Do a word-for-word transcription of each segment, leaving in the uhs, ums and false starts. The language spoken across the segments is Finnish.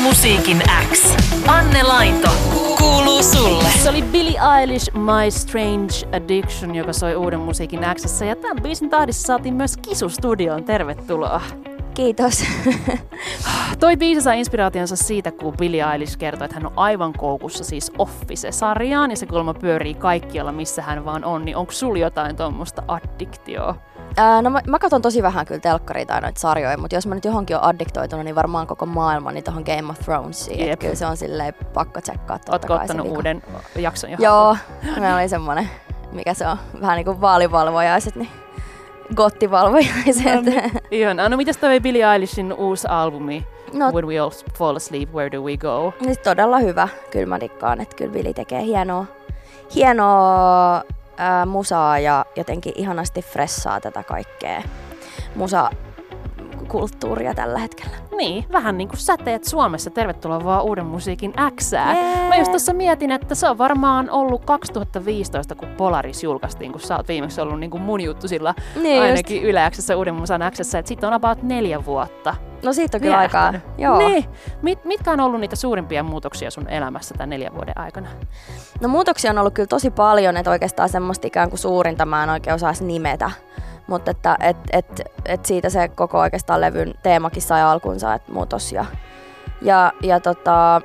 musiikin X. Anne Lainto. Kuuluu sulle. Se oli Billie Eilish, My Strange Addiction, joka soi uuden musiikin X:ssä. Ja tämän biisin tahdissa saatiin myös Kisu studioon. Tervetuloa. Kiitos. Toi biisi sai inspiraationsa siitä, kun Billie Eilish kertoi, että hän on aivan koukussa siis Office-sarjaan. Ja se kulma pyörii kaikkialla, missä hän vaan on. Niin onko sulla jotain tuommoista addiktioa? Ää, no mä, mä katson tosi vähän kyllä telkkaria tai noita sarjoja, mutta jos mä nyt johonkin on addiktoitunut, niin varmaan koko maailma, niin tohon Game of Thronesiin. Yep. Kyllä se on silleen pakko tsekkaa. Ootko ottanut uuden jakson jo? Joo, meillä oli semmonen, mikä se on, vähän niin kuin vaalivalvojaiset, niin gottivalvojaiset. No, niin, ihanaa. No mitäs toi Billie Eilishin uusi albumi? No, When We All Fall Asleep, Where Do We Go? Siis todella hyvä. Kyllä mä dikkaan, että kyllä Billie tekee hienoa, hienoa ää, musaa ja jotenkin ihanasti fressaa tätä kaikkea musakulttuuria tällä hetkellä. Niin, vähän niin kuin säteet Suomessa. Tervetuloa vaan uuden musiikin X:ään. Yeah. Mä just tuossa mietin, että se on varmaan ollut kaksituhattaviisitoista, kun Polaris julkaistiin, kun sä oot viimeksi ollut niin kuin mun juttu sillä niin ainakin just. Yle X:ssä uuden musan X:ssä, että sit on about neljä vuotta. No siitä on kyllä aikaa. Joo. Niin. Mit, mitkä on ollut niitä suurimpia muutoksia sun elämässä tämän neljän vuoden aikana? No muutoksia on ollut kyllä tosi paljon, että oikeastaan semmoista ikään kuin suurinta mä en oikein osaisi nimetä. Mutta että et, et, et siitä se koko oikeastaan levyn teemakin sai alkunsa, että muutos ja, ja, ja tota,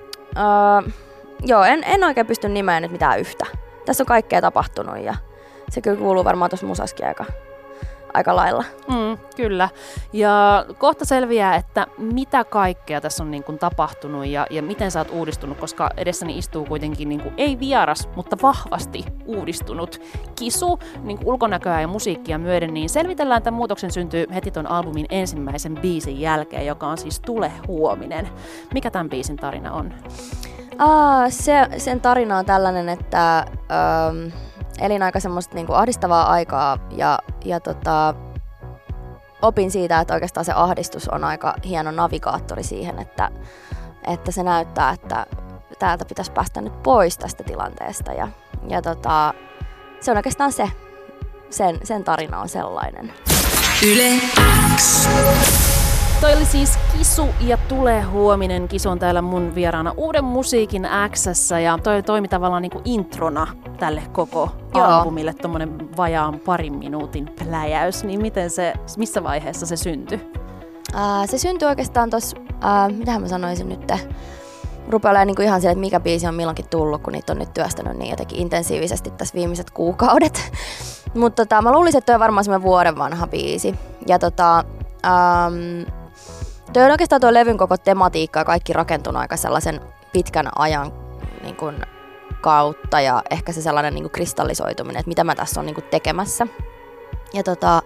ää, joo, en, en oikein pysty nimeämään nyt mitään yhtä. Tässä on kaikkea tapahtunut ja se kyllä kuuluu varmaan tuossa musaskin aika, aika lailla. Mm, kyllä. Ja kohta selviää, että mitä kaikkea tässä on niin kuin tapahtunut ja, ja miten sä oot uudistunut, koska edessäni istuu kuitenkin niin kuin, ei vieras, mutta vahvasti uudistunut Kisu niin kuin ulkonäköä ja musiikkia myöden, niin selvitellään tämän muutoksen syntyy heti ton albumin ensimmäisen biisin jälkeen, joka on siis Tule huominen. Mikä tämän biisin tarina on? Aa, se, sen tarina on tällainen, että ähm, elin aika semmoista niinku ahdistavaa aikaa ja, ja tota, opin siitä, että oikeastaan se ahdistus on aika hieno navigaattori siihen, että, että se näyttää, että täältä pitäisi päästä nyt pois tästä tilanteesta. Ja, ja tota, se on oikeastaan se. Sen, sen tarina on sellainen. Yle X. Toi oli siis Kisu ja Tule huominen. Kisu on täällä mun vieraana uuden musiikin X:ssä ja toi toimi tavallaan niinku introna tälle koko Joo. albumille, tommonen vajaan parin minuutin pläjäys. Niin miten se, missä vaiheessa se syntyi? Ää, se syntyi oikeastaan tossa, ää, mitähän mä sanoisin nyt, rupeaa olemaan niinku ihan sille, että mikä biisi on milloinkin tullut, kun niitä on nyt työstänyt niin jotenkin intensiivisesti tässä viimeiset kuukaudet. Mutta tota, mä luulisin, että toi on varmaan semmoinen vuoden vanha biisi. Ja tota, ähm, toi on oikeastaan tuo levyn koko tematiikka ja kaikki rakentunut aika sellaisen pitkän ajan niin kun, kautta ja ehkä se sellainen niin kun kristallisoituminen, että mitä mä tässä on niin kun tekemässä. Ja, tota,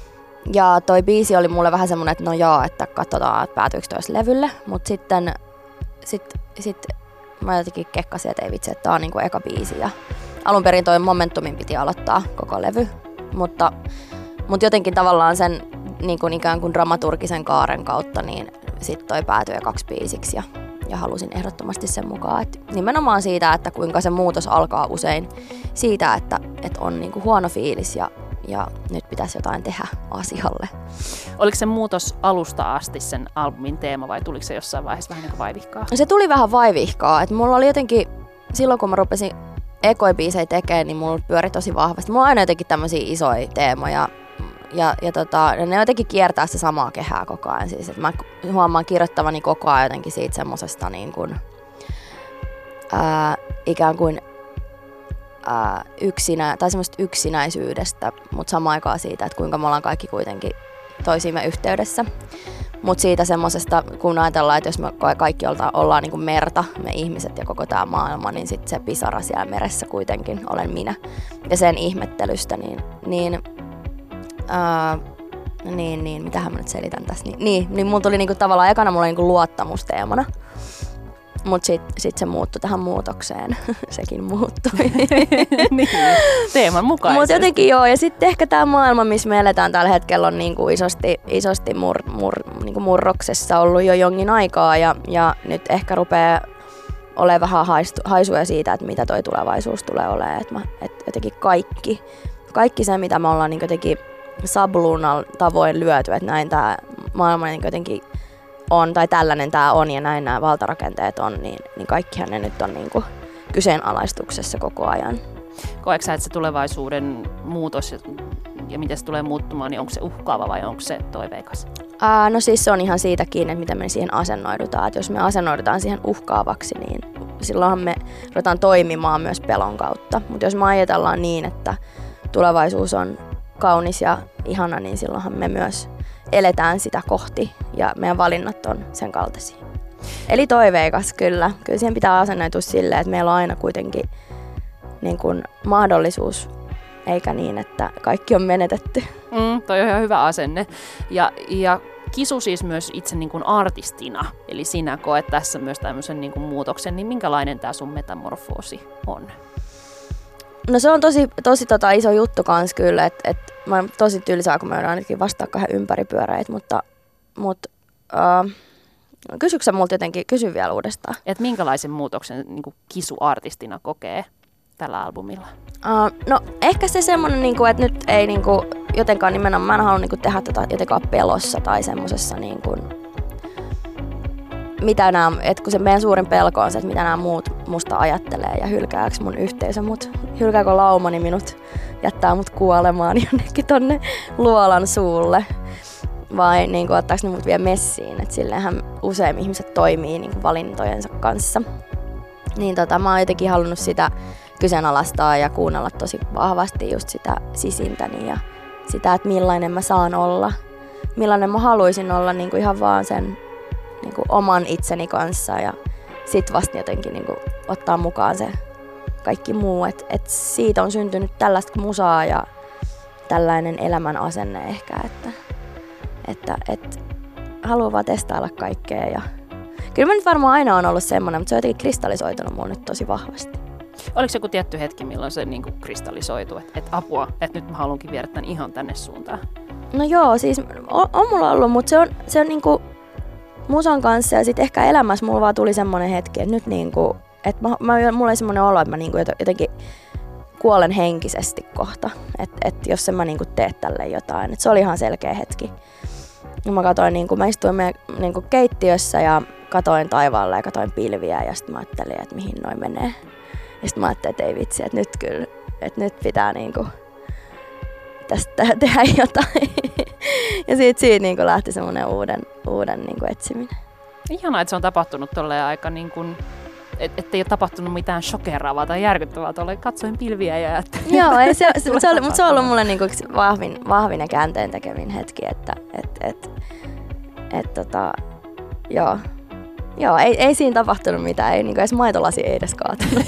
ja toi biisi oli mulle vähän semmoinen, että no joo, että katsotaan, että päätyykö toi levylle, mutta sitten sit, sit mä jotenkin kekkasin, että ei vitsi, että tää on niin kun eka biisi ja alun perin toi Momentumin piti aloittaa koko levy, mutta, mutta jotenkin tavallaan sen niin kuin ikään kuin dramaturgisen kaaren kautta, niin sitten toi päätyi kaksi biisiksi ja, ja halusin ehdottomasti sen mukaan. Et nimenomaan siitä, että kuinka se muutos alkaa usein siitä, että, että on niin kuin huono fiilis ja, ja nyt pitäisi jotain tehdä asialle. Oliko se muutos alusta asti sen albumin teema vai tuliko se jossain vaiheessa vähän niin kuin vaivihkaa? Se tuli vähän vaivihkaa. Et mulla oli jotenkin, silloin kun mä rupesin ekoibiisejä tekemään, niin mulla pyöri tosi vahvasti. Mulla on aina jotenkin tämmöisiä isoja teemoja. Ja, ja tota, ne jotenkin kiertää sitä samaa kehää koko ajan. Siis, että mä huomaan kirjoittavani koko ajan jotenkin siitä semmosesta niin kuin, ää, ikään kuin ää, yksinä, tai semmoista yksinäisyydestä, mutta samaan aikaan siitä, että kuinka me ollaan kaikki kuitenkin toisiimme yhteydessä. Mutta siitä semmosesta, kun ajatellaan, että jos me kaikki ollaan niin kuin merta, me ihmiset ja koko tämä maailma, niin sitten se pisara siellä meressä kuitenkin olen minä. Ja sen ihmettelystä, niin... niin Uh, niin, niin, mitähän mä nyt selitän tässä. Niin, niin, niin mulla tuli niinku tavallaan ekana mulla niinku luottamusteemana. Mut sit, sit se muuttui tähän muutokseen. Sekin muuttui. Niin, teeman mukaisesti. Mut jotenkin joo, ja sitten ehkä tää maailma, missä me eletään tällä hetkellä, on niinku isosti, isosti mur, mur, niinku murroksessa ollut jo jonkin aikaa. Ja, ja nyt ehkä rupee olemaan vähän haistu, haisuja siitä, että mitä toi tulevaisuus tulee olemaan. Että et jotenkin kaikki, kaikki se, mitä me ollaan niinku jotenkin sabluunal tavoin lyöty, että näin tää maailma niin jotenkin on, tai tällainen tämä on ja näin nämä valtarakenteet on, niin, niin kaikkihan ne nyt on niin kuin kyseenalaistuksessa koko ajan. Koetko sä, että se tulevaisuuden muutos ja, ja miten se tulee muuttumaan, niin onko se uhkaava vai onko se toiveikas? Ää, no siis se on ihan siitä kiinni, että miten me siihen asennoidutaan. Et jos me asennoidutaan siihen uhkaavaksi, niin silloinhan me ruvetaan toimimaan myös pelon kautta. Mutta jos me ajatellaan niin, että tulevaisuus on kaunis ja ihana, niin silloinhan me myös eletään sitä kohti ja meidän valinnat on sen kaltaisia. Eli toiveikas kyllä. Kyllä siihen pitää asennoitua silleen, että meillä on aina kuitenkin niin kuin mahdollisuus, eikä niin, että kaikki on menetetty. Mm, toi on ihan hyvä asenne. Ja, ja Kisu siis myös itse niin kuin artistina, eli sinä koet tässä myös tämmöisen niin kuin muutoksen, niin minkälainen tämä sun metamorfoosi on? No se on tosi, tosi tota iso juttu kans kyllä, että et mä oon tosi tylsää, kun mä oon ainakin vastaa kahden ympäripyöreitä, mutta, mutta uh, kysyksä multa jotenkin, kysy vielä uudestaan. Et minkälaisen muutoksen niin kuin Kisu artistina kokee tällä albumilla? Uh, no ehkä se semmonen, niinku, että nyt ei niinku, jotenkaan nimenomaan, mä en halua niinku, tehdä tätä jotenkaan pelossa tai semmosessa niinku, mitä nää, et kun se meidän suurin pelko on se, että mitä nämä muut musta ajattelee ja hylkääkö mun yhteisö mut, hylkääkö laumani minut, jättää mut kuolemaan jonnekin tonne luolan suulle vai niinku, ottaako ne mut vielä messiin, että silleenhän usein ihmiset toimii niinku, valintojensa kanssa. Niin tota, mä oon jotenkin halunnut sitä kyseenalaistaa ja kuunnella tosi vahvasti just sitä sisintäni ja sitä, että millainen mä saan olla, millainen mä haluaisin olla niin kuin ihan vaan sen niin kuin oman itseni kanssa ja sit vasta jotenkin niin kuin ottaa mukaan se kaikki muu, että et siitä on syntynyt tällaista musaa ja tällainen elämän asenne ehkä, että, että, että haluan vaan testailla kaikkea ja kyllä mä nyt varmaan aina on ollut semmoinen, mutta se on jotenkin kristallisoitunut mulle nyt tosi vahvasti. Oliko se joku tietty hetki, milloin se niin kuin kristallisoitu, että et apua, että nyt mä haluankin viedä tämän ihan tänne suuntaan? No joo, siis on, on mulla ollut, mutta se on, se on niinku musan kanssa ja sitten ehkä elämässä mulla vaan tuli semmoinen hetki, että nyt niinku, että mä, mä, mulla oli semmoinen olo, että mä niinku jotenkin kuolen henkisesti kohta, että et jos en mä niinku tee tälle jotain, että se oli ihan selkeä hetki. Ja mä katsoin, niinku, mä istuin meidän niinku keittiössä ja katoin taivaalle ja katoin pilviä ja sitten mä ajattelin, että mihin noin menee. Ja sitten mä ajattelin, että ei vitsi, että nyt kyllä, että nyt pitää niinku tästä tehdä jotain. Ja siitä, siitä niinku lähti semmoinen uuden, uuden niinku etsiminen. Ihanaa, että se on tapahtunut tolleen aika niin kuin, et, ettei ole tapahtunut mitään shokeraavaa tai järkyttävää. Tolleen katsoin pilviä ja ajattelin. Joo, ei se, se, se, oli, mutta se on ollut mulle niinku vahvin, vahvin ja käänteen tekevin hetki, että et, et, et, tota, joo. Joo, ei, ei siinä tapahtunut mitään, ei niinku edes maitolasi ei edes kaatunut.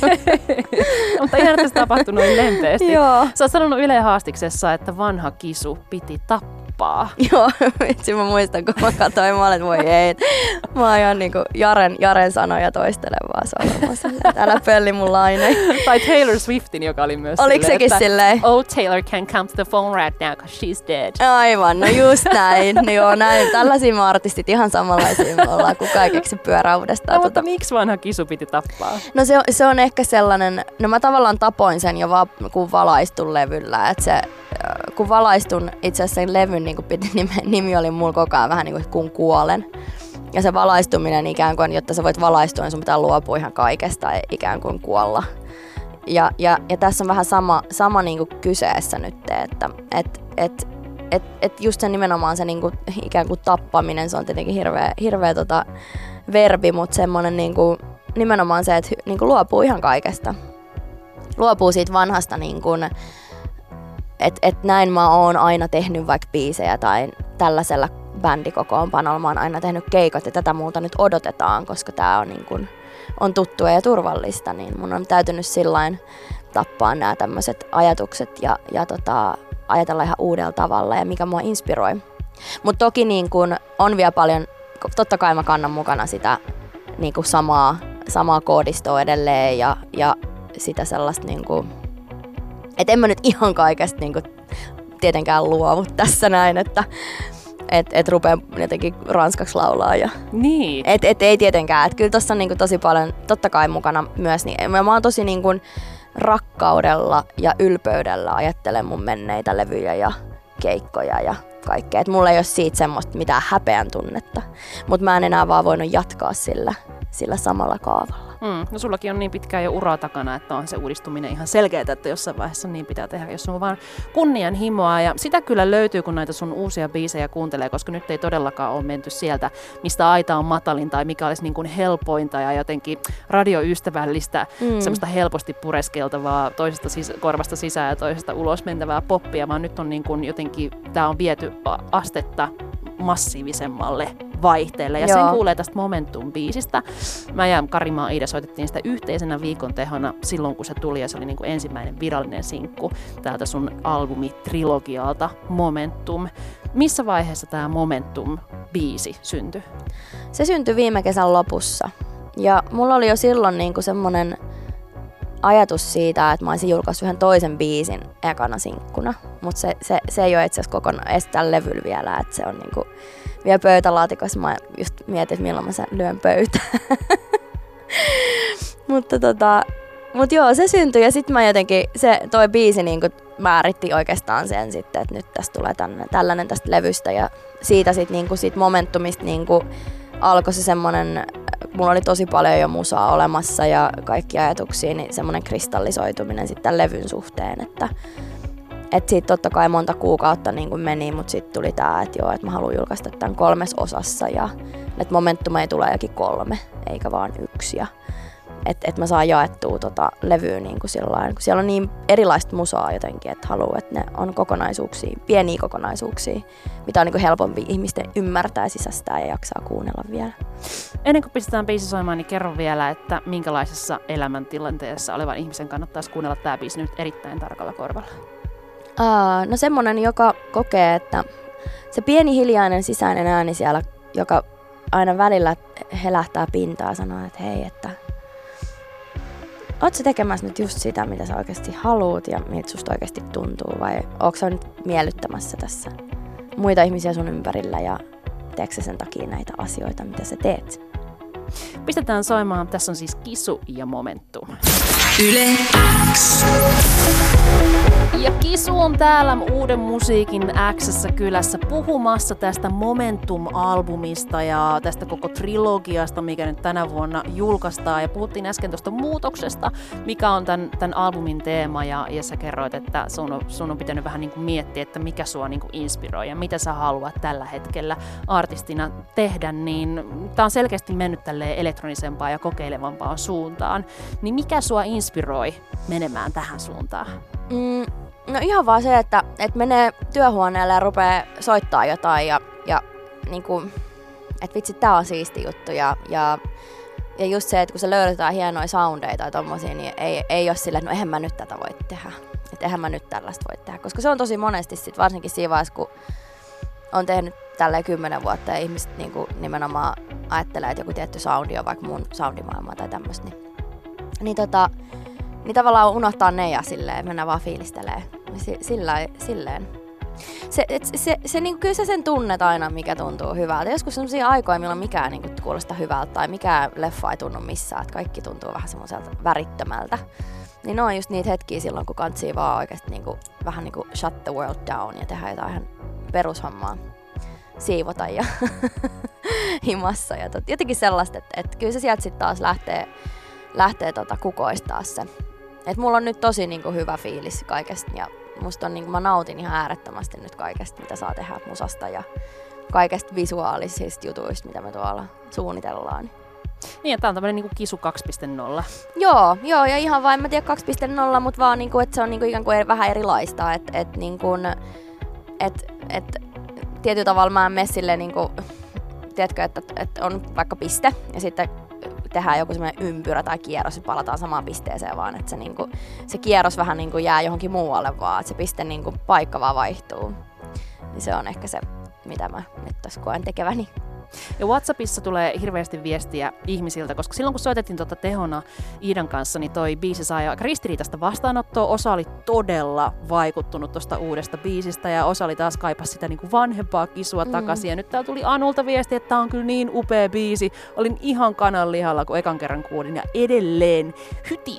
Mutta ihan, että se tapahtui noin lempeästi. Joo. Sä oot sanonut Yle Haastiksessa, että vanha Kisu piti tappaa. Joo, vitsi mä muistan, kun mä katsoin, mä olin, että voi ei. Mä oon ihan niinku Jaren, Jaren sanoja toistelen vaan sormassa. Älä pölli mun laine. Tai Taylor Swiftin, joka oli myös oliko silleen, sekin että silleen? Oh, Taylor can't come to the phone right now, cause she's dead. Aivan, no just näin. No joo, näin. Tällaisia me artistit ihan samanlaisia me ollaan, kun kaikeksi pyörää uudestaan. No, mutta tota... miksi vanha Kisu piti tappaa? No se on, se on ehkä sellainen, no mä tavallaan tapoin sen jo vaan kun valaistun levyllä, että se kun valaistun itse asiassa sen levyn niin piti, nimi, nimi oli mulla koko ajan vähän niin kuin kun kuolen. Ja se valaistuminen ikään kuin, jotta sä voit valaistua, niin sun pitää luopua ihan kaikesta ikään kuin kuolla. Ja, ja, ja tässä on vähän sama, sama niin kuin kyseessä nyt, että et, et, et, et just se nimenomaan se niin kuin, ikään kuin tappaminen, se on tietenkin hirveä, hirveä tota, verbi, mutta semmoinen niin kuin, nimenomaan se, että niin kuin luopuu ihan kaikesta. Luopuu siitä vanhasta niin kuin, että et näin mä oon aina tehnyt vaikka biisejä tai tällaisella bändikokoonpanolla mä oon aina tehnyt keikot ja tätä muuta nyt odotetaan, koska tää on, niin kun, on tuttua ja turvallista, niin mun on täytynyt sillain tappaa nämä tämmöiset ajatukset ja, ja tota, ajatella ihan uudella tavalla ja mikä mua inspiroi. Mutta toki niin kun on vielä paljon, totta kai mä kannan mukana sitä niin kun samaa, samaa koodistoa edelleen ja, ja sitä sellaista niin kun, et en mä nyt ihan kaikesta niinku tietenkään luovu tässä näin, että et, et rupea jotenkin ranskaksi laulaa. Ja niin. Et, et ei tietenkään. Et kyllä tossa on niinku tosi paljon totta kai mukana myös. Niin, mä oon tosi niinku rakkaudella ja ylpeydellä ajattelen mun menneitä levyjä ja keikkoja ja kaikkea. Et mulla ei ole siitä semmoista mitään häpeän tunnetta, mutta mä en enää vaan voinut jatkaa sillä, sillä samalla kaavalla. Mm, no sullakin on niin pitkään jo uraa takana, että on se uudistuminen ihan selkeää, että jossain vaiheessa niin pitää tehdä, jos on vaan kunnianhimoa. Ja sitä kyllä löytyy, kun näitä sun uusia biisejä kuuntelee, koska nyt ei todellakaan ole menty sieltä, mistä aita on matalin tai mikä olisi niin kuin helpointa ja jotenkin radioystävällistä, mm. semmoista helposti pureskeltavaa toisesta sis- korvasta sisään ja toisesta ulos mentävää poppia, vaan nyt on niin kuin jotenkin, tää on viety astetta massiivisemmalle vaihteelle. Ja Joo. sen kuulee tästä Momentum-biisistä. Mä ja Karimaa Iida soitettiin sitä yhteisenä viikon tehona silloin, kun se tuli, ja se oli niin kuin ensimmäinen virallinen sinkku täältä sun albumi-trilogialta Momentum. Missä vaiheessa tämä Momentum-biisi syntyi? Se syntyi viime kesän lopussa. Ja mulla oli jo silloin niin kuin semmoinen ajatus siitä, että mä olisin julkaissut yhden toisen biisin ekana sinkkuna. Mutta se, se, se ei ole itse asiassa kokonaan edes tällä levyllä vielä, että se on niinku vielä pöytälaatikossa. Mä just mietin, että milloin mä sen lyön pöytään. mutta tota, mut joo, se syntyi ja sitten mä jotenkin, se toi biisi niinku määritti oikeastaan sen sitten, että nyt tästä tulee tällainen, tällainen tästä levystä ja siitä sit niinku siitä Momentumista niinku alkoi se semmonen, mulla oli tosi paljon jo musaa olemassa ja kaikki ajatuksia, niin semmonen kristallisoituminen sitten tämän levyn suhteen, että et siitä totta kai monta kuukautta niin kuin meni, mutta sitten tuli tää, että joo, että mä haluan julkaista tämän kolmes osassa ja että Momentum ei tule jokin kolme, eikä vaan yksi. Ja että et mä saan jaettua tota levyä niin kuin sillain, kun siellä on niin erilaista musaa jotenkin, että haluan, että ne on kokonaisuuksia, pieniä kokonaisuuksia, mitä on niin kuin helpompi ihmisten ymmärtää, sisäistää ja jaksaa kuunnella vielä. Ennen kuin pistetään biisi soimaan, niin kerro vielä, että minkälaisessa elämäntilanteessa olevan ihmisen kannattaisi kuunnella tämä biisi nyt erittäin tarkalla korvalla. Aa, no semmonen, joka kokee, että se pieni hiljainen sisäinen ääni siellä, joka aina välillä helähtää pintaa ja sanoo, että hei, että oot sä tekemässä nyt just sitä, mitä sä oikeasti haluut ja miltä susta oikeasti tuntuu, vai ootko sä nyt miellyttämässä tässä muita ihmisiä sun ympärillä ja teetkö sä sen takia näitä asioita, mitä sä teet? Pistetään soimaan. Tässä on siis Kisu ja Momentum. Yle X. Ja Kisu on täällä uuden musiikin X:ssä kylässä puhumassa tästä Momentum-albumista ja tästä koko trilogiasta, mikä nyt tänä vuonna julkaistaan. Ja puhuttiin äsken tuosta muutoksesta, mikä on tämän, tämän albumin teema. Ja, ja sä kerroit, että sun on, sun on pitänyt vähän niin kuin miettiä, että mikä sua niin kuin inspiroi ja mitä sä haluat tällä hetkellä artistina tehdä. Niin tää on selkeästi mennyt tälleen elektronisempaan ja kokeilevampaan suuntaan. Niin mikä sua inspiroi menemään tähän suuntaan? Mm, no ihan vaan se, että, että menee työhuoneelle ja rupeaa soittaa jotain ja, ja niinku, että vitsi, tää on siisti juttu ja, ja, ja just se, että kun se löydetään hienoja soundeja tai tommosia, niin ei, ei ole silleen, että no eihän mä nyt tätä voi tehdä, että eihän mä nyt tällaista voi tehdä, koska se on tosi monesti sit varsinkin siinä vaiheessa, kun on tehnyt tälleen kymmenen vuotta ja ihmiset niinku nimenomaan ajattelee, että joku tietty soundi on vaikka mun soundimaailmaa tai tämmöistä, niin, niin tota niin tavallaan unohtaa ne ja silleen, mennään vaan fiilistelee. Sillä, silleen. Se, et, se, se, niin, kyllä sä sen tunnet aina, mikä tuntuu hyvältä. Joskus sellaisia aikoja, milloin mikään niin kuulostaa hyvältä tai mikään leffa ei tunnu missään, että kaikki tuntuu vähän semmoiselta värittömältä. Niin ne on just niitä hetkiä silloin, kun kantsii vaan oikeasti niin kuin, vähän niin kuin shut the world down ja tehdä jotain ihan perushommaa. Siivota ja himassa ja tot, jotenkin sellaista, että, että kyllä se sieltä sitten taas lähtee, lähtee tota, kukoistaa se. Et mulla on nyt tosi niinku hyvä fiilis kaikesta ja musta on niinku, mä nautin ihan äärettömästi nyt kaikesta, mitä saa tehdä musasta ja kaikesta visuaalisista jutuista, mitä me tuolla suunnitellaan. Niin, että tää on tämmönen niinku Kisu kaksi piste nolla. Joo, joo, ja ihan vain, mä tiedän kaksi piste nolla, mutta vaan niinku, että se on niinku ikään kuin vähän erilaista, että et, niinku, et, et, tietyllä tavalla mä en mene silleen niinku, tiedätkö, että et on vaikka piste ja sitten tehdään joku semmoinen ympyrä tai kierros ja palataan samaan pisteeseen, vaan että se, niinku, se kierros vähän niinku jää johonkin muualle vaan, että se piste niinku, paikka vaan vaihtuu. Niin se on ehkä se, mitä mä nyt tässä koen tekeväni. Ja WhatsAppissa tulee hirveästi viestiä ihmisiltä, koska silloin kun soitettiin tuota tehona Iidan kanssa, niin toi biisi sai aika ristiriitaista vastaanottoa. Osa oli todella vaikuttunut tuosta uudesta biisistä ja osa oli taas kaipasi sitä niin kuin vanhempaa Kisua mm. takaisin. Ja nyt täällä tuli Anulta viesti, että tää on kyllä niin upea biisi. Olin ihan kananlihalla, kun ekan kerran kuulin ja edelleen hyti syttää.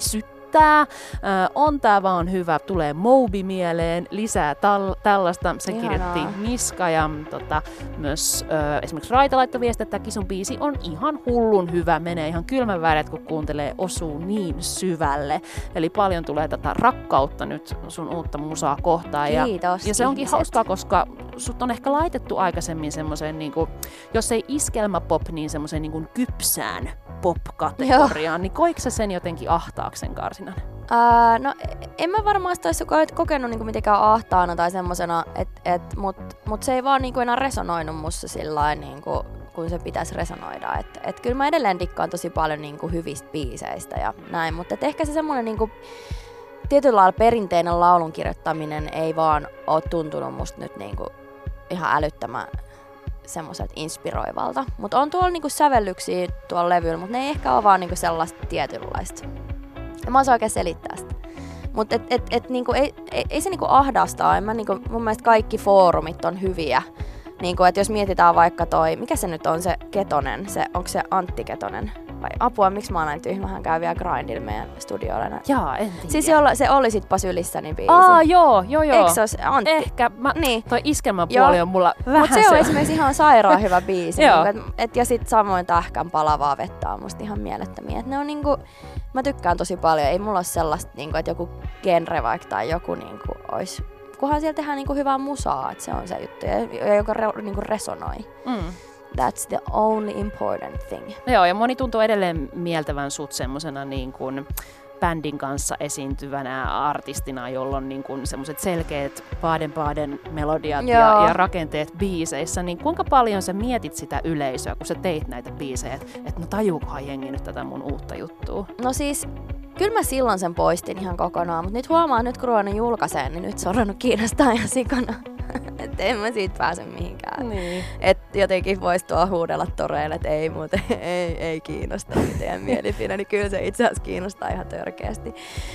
tää, äh, on tää vaan hyvä, tulee Moby mieleen, lisää tal- tällaista. Se Ihanaa. kirjoitti Miska ja tota, myös äh, esimerkiksi Raita laittoi viestiä, että Kisun biisi on ihan hullun hyvä, menee ihan kylmän väreet, kun kuuntelee, osuu niin syvälle. Eli paljon tulee tätä rakkautta nyt sun uutta musaa kohtaan. Ja, Kiitos, ja se onkin ihmiset. hauskaa, koska sut on ehkä laitettu aikaisemmin semmoiseen, niinku, jos ei iskelmäpop, niin semmoiseen niinku kypsään pop-kategoriaan, niin koiko sä sen jotenkin ahtaaksen karsinan? Ää, no en mä varmaan sitä olisi kokenut niinku mitenkään ahtaana tai semmosena, et, et, mut, mut se ei vaan niinku enää resonoinut musta sillain niinku, kun se pitäisi resonoida. Et, et kyllä mä edelleen dikkaan tosi paljon niinku hyvistä biiseistä ja näin, mutta et ehkä se semmonen niinku, tietyllä lailla perinteinen laulun kirjoittaminen ei vaan ole tuntunut musta nyt niinku ihan älyttömän semmoiselta inspiroivalta. Mutta on tuolla niinku sävellyksiä tuolla levyllä, mutta ne ei ehkä ole vaan niinku sellaista tietynlaista. Ja mä osaan oikein selittää sitä. Mutta et, et, et, niinku, ei, ei, ei se niinku ahdastaa. En mä, niinku, mun mielestä kaikki foorumit on hyviä. Niinku, et jos mietitään vaikka toi, mikä se nyt on se Ketonen, se, onko se Antti Ketonen? Vai apua, miksi mä oon näin tyhmä, hän käy vielä grindilla meidän studioilla. Jaa, en tiedä. Siis jolla, se oli sit Pasylissäni biisi. Aa, joo, joo, joo. Eikö se ole se Antti? Ehkä. Mä, Niin. toi iskelmäpuoli on mulla vähän Mut se on esimerkiksi ihan sairaan hyvä biisi. Joo. niinku, et, et, ja sit samoin Tähkän Palavaa vettä on musta ihan mielettömiä. Et ne on niinku, mä tykkään tosi paljon. Ei mulla ole sellaista, niinku, että joku genre vaikka tai joku niinku, ois, kunhan siellä tehdään niinku hyvää musaa, että se on se juttu, ja, ja joka re, niinku resonoi. Mm. That's the only important thing. Joo, ja moni tuntuu edelleen mieltävän sut semmosena niin kuin bändin kanssa esiintyvänä artistina, jolla on niin kuin semmoiset selkeät Baden-Baden melodiat ja, ja rakenteet biiseissä, niin kuinka paljon sä mietit sitä yleisöä, kun sä teit näitä biisejä, että et no tajuukohan jengi nyt tätä mun uutta juttua? No siis, kyllä mä silloin sen poistin ihan kokonaan, mutta nyt huomaan, nyt kun ruvennut julkaiseen, niin nyt se on ruvennut kiinnostaa ihan sikana. Että en mä siitä pääse mihinkään. Niin. Että jotenkin voisi tuo huudella toreille, että ei muuten, ei, ei kiinnosta teidän mielipide, niin kyllä se itse asiassa kiinnostaa ihan törkeästi.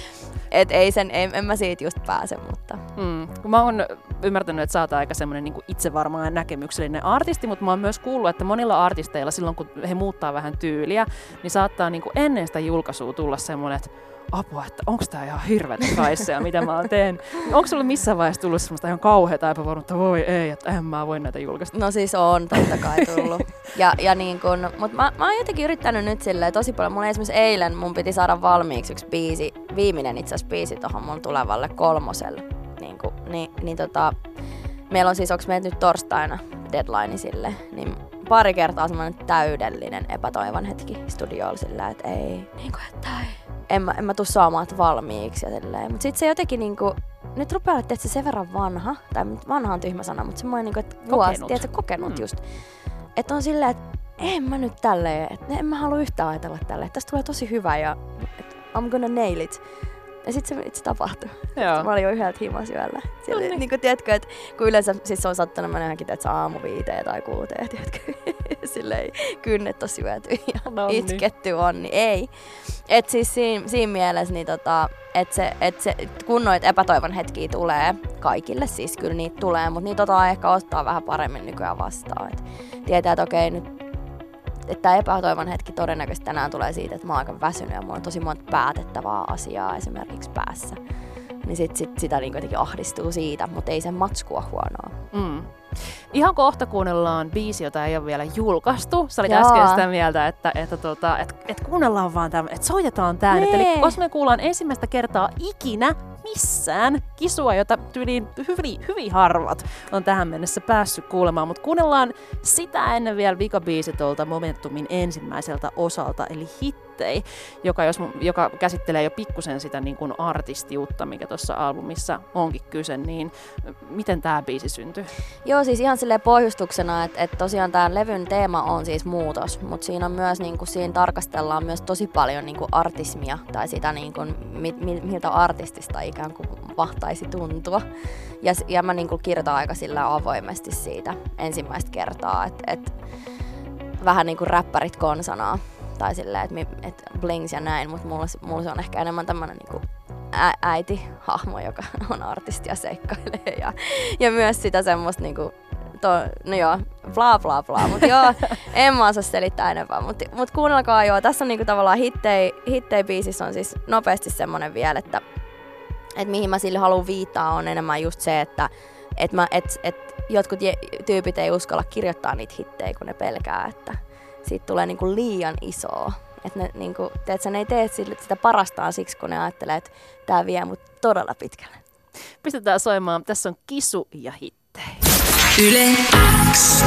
Et ei sen, ei, en mä siitä just pääse, mutta... Mm. Mä oon ymmärtänyt, että sä oot aika semmoinen niin itsevarma ja näkemyksellinen artisti, mutta mä oon myös kuullut, että monilla artisteilla silloin, kun he muuttaa vähän tyyliä, niin saattaa niin kuin ennen sitä julkaisua tulla semmoinen, että apua, että onko tää ihan hirveätä kaisseja, mitä mä oon teen. Onko sulle missään vaiheessa tullut semmoista ihan kauheata epävarmuutta, voi ei, että en mä voi näitä julkaista? No siis on totta kai tullut. ja, ja niin kun, mut mä, mä oon jotenkin yrittänyt nyt silleen tosi paljon. Mulla esimerkiksi eilen mun piti saada valmiiksi yksi biisi, viimeinen itse asiassa biisi tohon mun tulevalle kolmoselle. Niin, kun, niin, niin tota, meillä on siis, onks meillä nyt torstaina deadline sille, niin pari kertaa semmoinen täydellinen epätoivon hetki studiolla sillä, että ei, niin kuin, että ei. En mä, en mä tuu saamaan valmiiksi ja silleen. Mut sit se jotenkin niinku, nyt rupeaa olla tietysti sen verran vanha, tai vanha on tyhmä sana, mutta semmoinen niinku, että vuosi, tiedätkö, kokenut mm. just. Että on silleen, että en mä nyt tälleen, että en mä halua yhtään ajatella tälleen, että tästä tulee tosi hyvä ja että I'm gonna nail it. Ja sit se, se tapahtui. Joo. Mä olin jo yhdeltä himasyöllä. Siellä, niin kuin tiedätkö, että kun yleensä siis se on sattunut mennä johonkin aamu viiteen tai kuuteen, tiedätkö, silleen kynnet on syöty ja Nonni. itketty on, niin ei. Et siis siinä, siinä mielessä, niin tota, että se, et se, kun noita epätoivon hetkiä tulee, kaikille siis kyllä niitä tulee, mutta niitä otetaan ehkä ottaa vähän paremmin nykyään vastaan. Et tietää, että okei nyt, että tämä epätoivon hetki todennäköisesti tänään tulee siitä, että mä oon aika väsynyt ja mulla on tosi monta päätettävää asiaa esimerkiksi päässä. Niin sit, sit sitä niin jotenkin ahdistuu siitä, mutta ei sen matskua huonoa. Mm. Ihan kohta kuunnellaan biisi, jota ei ole vielä julkaistu. Sä olit Jaa. äsken sitä mieltä, että, että, tota, että, että kuunnellaan vaan tämä, että soitetaan tää nyt. Eli koska me kuullaan ensimmäistä kertaa ikinä missään kisua, jota tyyliin hyvin, hyvin harvat on tähän mennessä päässyt kuulemaan. Mutta kuunnellaan sitä ennen vielä vikabiisi tuolta Momentumin ensimmäiseltä osalta, eli Hittei, joka, jos, joka käsittelee jo pikkusen sitä niin kuin artistiutta, mikä tuossa albumissa onkin kyse. Niin miten tämä biisi syntyi? Joo, siis ihan silleen pohjustuksena, että, että tosiaan tämän levyn teema on siis muutos, mutta siinä on myös, niin kuin, siinä tarkastellaan myös tosi paljon niin kuin artismia tai sitä, niin kuin, mi, mi, miltä artistista ikään kuin mahtaisi tuntua. Ja, ja mä niin kuin kirjoitan aika sillä avoimesti siitä ensimmäistä kertaa, että, että vähän niin kuin räppärit konsanaa tai silleen, että, että blings ja näin, mutta mulla, mulla se on ehkä enemmän tämmönen niin kuin ä, äiti-hahmo, joka on artisti ja seikkailee ja, ja myös sitä semmoista niinku to, no joo, bla bla bla, mut joo, en mä osaa selittää enempää, mut, mut kuunnelkaa joo, tässä on niinku tavallaan hittei, hittei biisissä on siis nopeasti semmonen vielä, että et mihin mä sille haluan viittaa on enemmän just se, että et mä, et, et jotkut je, tyypit ei uskalla kirjoittaa niitä hittejä, kun ne pelkää, että siitä tulee niinku liian isoa. Että ne, niinku, teet, ne ei tee sitä parastaan siksi, kun ne ajattelee, että tää vie mut todella pitkälle. Pistetään soimaan. Tässä on Kisu ja hittejä. Yle X.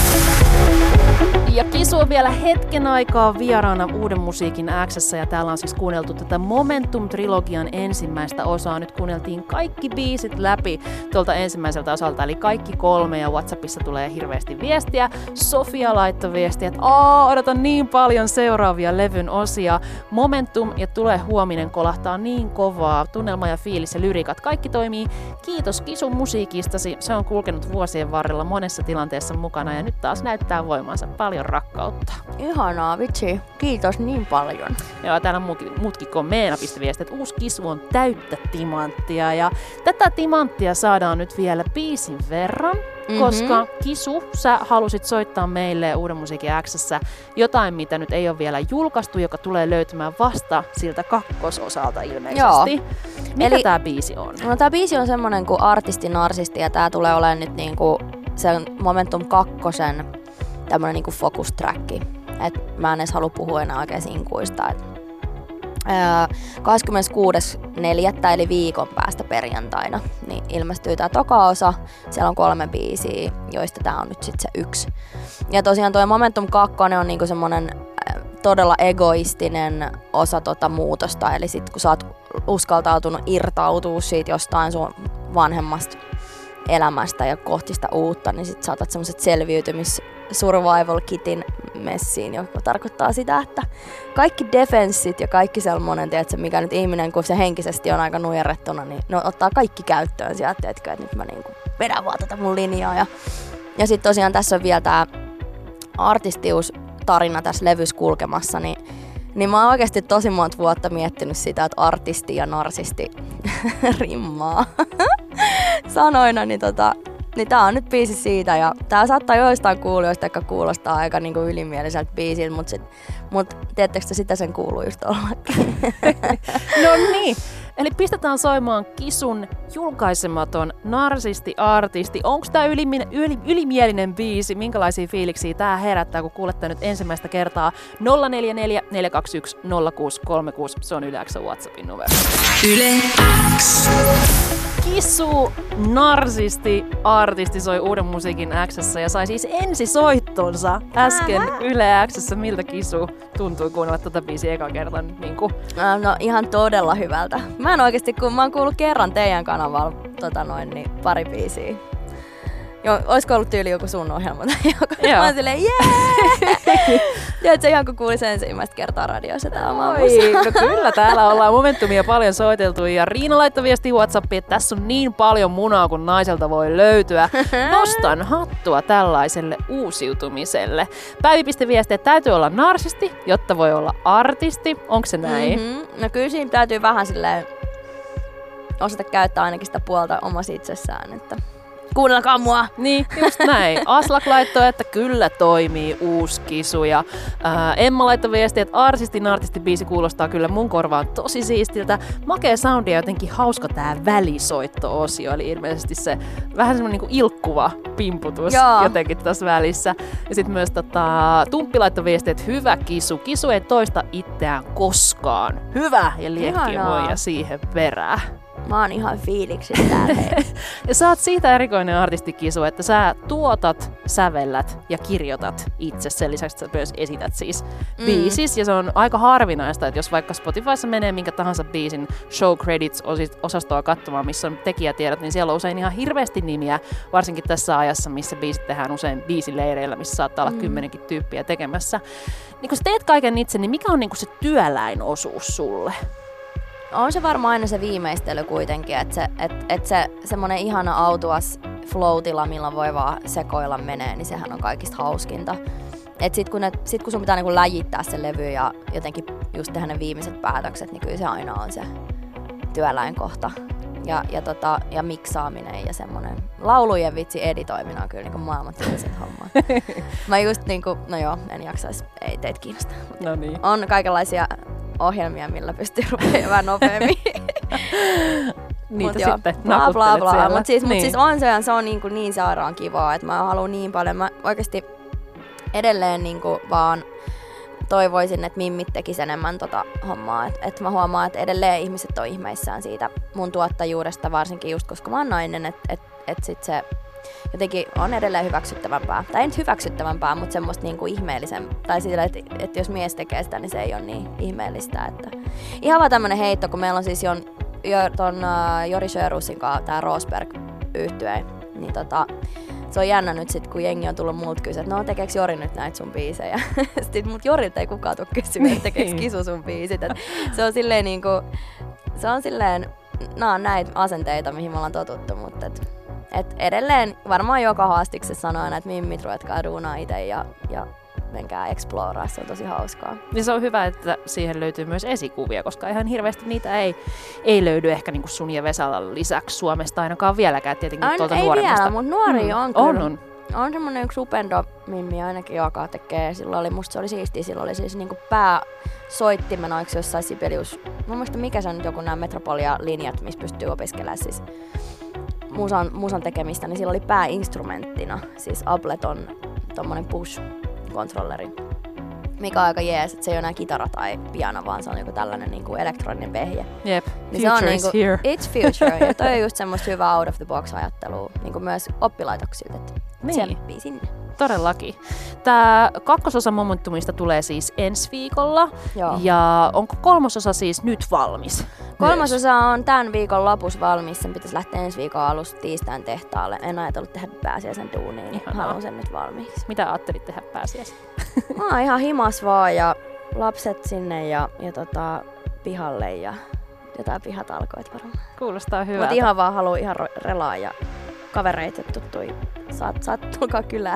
Ja Kisu on vielä hetken aikaa vieraana Uuden musiikin X:ssä ja täällä on siis kuunneltu tätä Momentum-trilogian ensimmäistä osaa. Nyt kuunneltiin kaikki biisit läpi tuolta ensimmäiseltä osalta, eli kaikki kolme ja WhatsAppissa tulee hirveästi viestiä. Sofia laittoi viestiä, että Aa, odotan niin paljon seuraavia levyn osia. Momentum ja Tule huominen kolahtaa niin kovaa. Tunnelma ja fiilis ja lyrikat, kaikki toimii. Kiitos Kisun musiikistasi. Se on kulkenut vuosien varrella monessa tilanteessa mukana ja nyt taas näyttää voimansa. Paljon rakkautta. Ihanaa, vitsi. Kiitos niin paljon. Joo, täällä on muutkin komeena pisteviestiä, että uusi Kisu on täyttä timanttia. Ja tätä timanttia saadaan nyt vielä biisin verran, mm-hmm. koska Kisu, sä halusit soittaa meille Uuden musiikin X:ssä jotain, mitä nyt ei ole vielä julkaistu, joka tulee löytymään vasta siltä kakkososalta ilmeisesti. Joo. Mikä Eli, tää biisi on? No tää biisi on semmonen kuin Artisti Narsisti ja tää tulee olemaan nyt niinku sen Momentum kakkosen tämmönen niinku focus track. Et mä en edes halua puhua enää oikein sinkuista. Et, ää, kahdeskymmeneskuudes neljättä eli viikon päästä perjantaina niin ilmestyy tää toka osa. Siellä on kolme biisiä, joista tää on nyt sit se yksi. Ja tosiaan toi Momentum kaksi on niinku semmonen ä, todella egoistinen osa tota muutosta. Eli sit kun sä oot uskaltautunut irtautua siitä jostain sun vanhemmasta elämästä ja kohti sitä uutta, niin sit saatat semmoset selviytymis survival kitin messiin, joka tarkoittaa sitä, että kaikki defenssit ja kaikki semmonen, tiedätkö, mikä nyt ihminen, kun se henkisesti on aika nujerrettuna, niin ne ottaa kaikki käyttöön sieltä, tiedätkö, että nyt mä niinku vedän vaan tätä mun linjaa. Ja, ja sit tosiaan tässä on vielä tää artistiustarina tässä levys kulkemassa, niin Niin mä oon oikeesti tosi monta vuotta miettinyt sitä, että artisti ja narsisti rimmaa sanoina, niin, tota, niin tää on nyt biisi siitä. Ja tää saattaa joistain kuulijoista ehkä kuulostaa aika niinku ylimieliseltä biisiltä, mut, sit, mut tiedättekö sitä sen kuuluu just ollakin? No niin. Eli pistetään soimaan Kisun julkaisematon narsisti-artisti. Onko tämä yli, yli, ylimielinen biisi? Minkälaisia fiiliksiä tämä herättää, kun kuulette nyt ensimmäistä kertaa? nolla neljä neljä neljä kaksi yksi nolla kuusi kolme kuusi, se on Yle X:n WhatsAppin numero. Yle X. Kisu, narsisti, artisti soi Uuden musiikin X:ssä ja sai siis ensisoittonsa äsken Yle X:ssä. Miltä Kisu tuntui kuunnella tätä biisiä eka kertaa nyt niinku? No ihan todella hyvältä. Mä en oikeesti, kun mä oon kuullut kerran teidän kanavalla tota noin, niin pari biisiä. Jo, olisiko ollut tyyli joku sun ohjelma tai joku? Mä oon silleen jee! Tiedätkö, ihan kun kuulin sen ensimmäistä kertaa radiossa tää oma musa. No kyllä, täällä ollaan Momentumia paljon soiteltu ja Riina laittoi viesti WhatsAppiin, että tässä on niin paljon munaa kuin naiselta voi löytyä. Nostan hattua tällaiselle uusiutumiselle. Päivi.viesti, että täytyy olla narsisti, jotta voi olla artisti. Onko se näin? Mm-hmm. No kyllä siinä täytyy vähän silleen osata käyttää ainakin sitä puolta omassa itsessään, että kuunnelkaa mua! Niin, just näin. Aslak laittoi, että kyllä toimii uusi Kisu. Ja ää, Emma laittoi viestiä, että artistin artistibiisi kuulostaa kyllä mun korvaan tosi siistiltä. Makea soundi ja jotenkin hauska tää välisoitto-osio. Eli ilmeisesti se vähän semmonen niinku ilkkuva pimputus Joo. jotenkin tässä välissä. Ja sit myös tota, Tumppi laittoi viestiä, että hyvä Kisu. Kisu ei toista itseään koskaan. Hyvä ja liekkiä siihen perään. Mä oon ihan fiiliksissä täällä. Ja sä oot siitä erikoinen artisti Kisu, että sä tuotat, sävellät ja kirjoitat itse. Sen lisäksi sä myös esität siis mm. biisis. Ja se on aika harvinaista, että jos vaikka Spotifyssa menee minkä tahansa biisin show credits-osastoa katsomaan, missä on tekijätiedot, niin siellä on usein ihan hirveästi nimiä. Varsinkin tässä ajassa, missä biisit tehdään usein biisileireillä, missä saattaa olla mm. kymmenenkin tyyppiä tekemässä. Niin kun sä teet kaiken itse, niin mikä on niinku se työläinosuus sulle? On se varmaan aina se viimeistely kuitenkin, että se, et, et se semmonen ihana autuas flow-tila, milloin voi vaan sekoilla menee, niin sehän on kaikista hauskinta. Et sit kun, et, sit kun sun pitää niinku läjittää se levy ja jotenkin just tehdä ne viimeiset päätökset, niin kyllä se aina on se työläinkohta. ja, ja, tota, ja miksaaminen ja semmonen laulujen vitsi editoiminen on kyllä niinku maailman tylsin homma. Mä just niinku, no joo, en jaksais, ei teitä kiinnosta. No niin. On kaikenlaisia ohjelmia, millä pystyy rupeamaan vähän nopeammin. Niitä mut sitten bla, bla, bla, bla. siellä. Mut siis, niin. mut siis on se, se on niin, kuin niin sairaan kivaa, että mä haluan niin paljon. Mä oikeesti edelleen niin kuin vaan toivoisin, että mimmit tekis enemmän tota hommaa. Että et mä huomaan, että edelleen ihmiset on ihmeissään siitä mun tuottajuudesta, varsinkin just koska mä oon nainen, että et, et sit se jotenkin on edelleen hyväksyttävämpää. Tai ei nyt hyväksyttävämpää, mutta semmoista niinku ihmeellisempää. Tai sillä, että et jos mies tekee sitä, niin se ei ole niin ihmeellistä. Että ihan vaan tämmönen heitto, kun meillä on siis jo, jo ton uh, Jori Sjörusin kanssa tää Rosberg-yhtye, niin tota, se on jännä nyt sit, kun jengi on tullut multa kysyä, että no tekeekö Jori nyt näitä sun biisejä? Sitten mut Jorilta ei kukaan tuu kysyä, että tekeekö Kisu sun biisit. Et se on silleen niinku, se on silleen, nää on näitä asenteita, mihin me ollaan totuttu, mutta et, et edelleen varmaan joka haastiksessa sanoo aina, että mimmit ruvetkaa duunaa ite ja, ja menkää exploraa, se on tosi hauskaa. Ja se on hyvä, että siihen löytyy myös esikuvia, koska ihan hirveästi niitä ei, ei löydy ehkä niinku sun ja Vesalan lisäksi Suomesta ainakaan vieläkään tietenkin Ain, tuolta ei nuoremmasta. vielä, mutta nuoria mm. on kyllä. On, on. On semmonen yksi Upendo-mimmi ainakin, joka tekee. Silloin oli, musta se oli siistiä, silloin oli siis niinku pääsoittimena, oliko se jossain Sibelius. Mä muista mikä se on nyt joku nämä Metropolia-linjat, missä pystyy opiskelemaan siis musan, musan tekemistä, niin sillä oli pääinstrumenttina siis Ableton tommonen push-kontrolleri. Mikä on aika jees, että se ei ole enää kitara tai piano, vaan se on joku tällainen niinku elektroninen vehje. Jep, niin future se on is niinku, here. It's future, ja toi on just semmoista hyvää out of the box ajattelua niinku myös oppilaitoksilta, että Niin. tsemppii sinne. Todellakin. Tää kakkososa Momentumista tulee siis ensi viikolla. Joo. Ja onko kolmososa siis nyt valmis? Kolmasosa on tämän viikon lopussa valmis, sen pitäisi lähteä ensi viikon alusta tiistain tehtaalle. En ajatellut tehdä pääsiäisen duuniin, niin Ihanaa. haluan sen nyt valmiiksi. Mitä ajattelit tehdä pääsiäisen? Mä oon ihan himas vaan ja lapset sinne ja, ja tota, pihalle ja jotain pihatalkoit varmaan. Kuulostaa hyvältä. Mut ihan vaan haluu ihan ro- relaa ja kavereita ja tuttui. Saat, saat tulkaa kylään.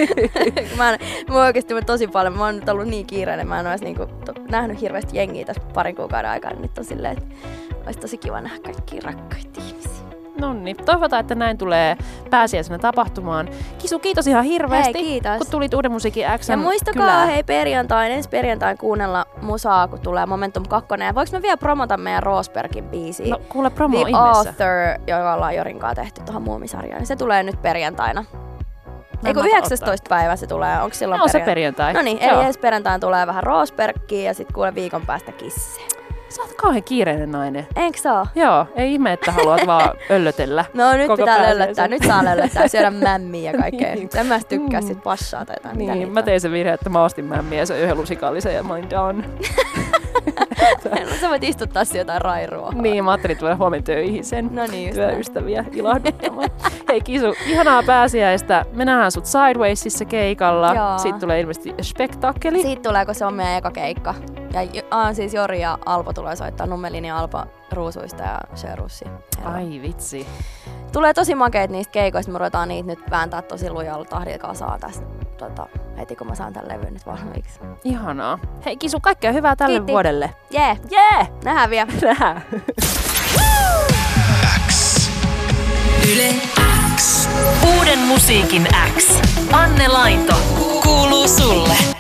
mä en, mä oikeesti tosi paljon, mä oon nyt ollut niin kiireinen, mä en ois niinku to, nähnyt hirveästi jengiä tässä parin kuukauden aikana. Nyt on silleen, että ois tosi kiva nähdä kaikkia rakkaita ihmisiä. Nonni, toivotaan, että näin tulee pääsiäisenä tapahtumaan. Kisu, kiitos ihan hirveästi, Hei, kiitos. kun tulit Uuden Musiikin X:n Ja muistakaa kylään. hei perjantain, ensi perjantain kuunnella musaa, kun tulee Momentum kaksi. Ja voinko mä vielä promota meidän Rosbergin biisiä? No kuule promo The ihmeessä. Author, joka ollaan Jorin kanssa tehty tuohon muomisarjaan. Niin se tulee nyt perjantaina. Mä Eikö en yhdeksästoista päivä se tulee? Onko silloin No, se perjantai? perjantai. No niin, eli ensi perjantaina tulee vähän Rosbergia ja sitten kuule viikon päästä Kisseä. Sä oot kauhean kiireinen nainen. Eikö se oo? Joo, ei ihme, että haluat vaan öllötellä. No nyt koko pitää pääsiäisen. löllöttää, nyt saa löllöttää, syödä mämmiä ja kaikkea. Niin. En mä sit tykkää Mm. sit passaa tai jotain. mitä Niin, niitä mä on. tein sen virhe, että mä ostin mämmiä ja se yhden lusikallisen ja mä olin done. No sä voit istuttaa siihen jotain rairuohaa. Niin, mä ajattelin tuoda huomenna töihin sen. No niin, just näin. Työystäviä ilahduttamaan. Hei Kisu, ihanaa pääsiäistä. Me nähdään sut Sidewaysissa keikalla. Joo. Siitä tulee ilmeisesti spektakkeli. Siitä tulee, kun se on meidän eka keikka. Ja j- aa, siis Jori ja Alpo tulee soittaa Nummelin ja Alpo Ruusuista ja Sjörusia. Ai vitsi. Tulee tosi makeet niistä keikoista, me ruvetaan niitä nyt vääntää tosi lujalla tahdilla kasaan tässä tota, heti kun mä saan tän levyn nyt valmiiksi. Ihanaa. Hei Kisu, kaikkea hyvää tälle Kiitti. vuodelle. Jee, Jee! Yeah! nähdään vielä. Nähdään. Yle X. Uuden musiikin X. Anne Lainto. Kuuluu sulle.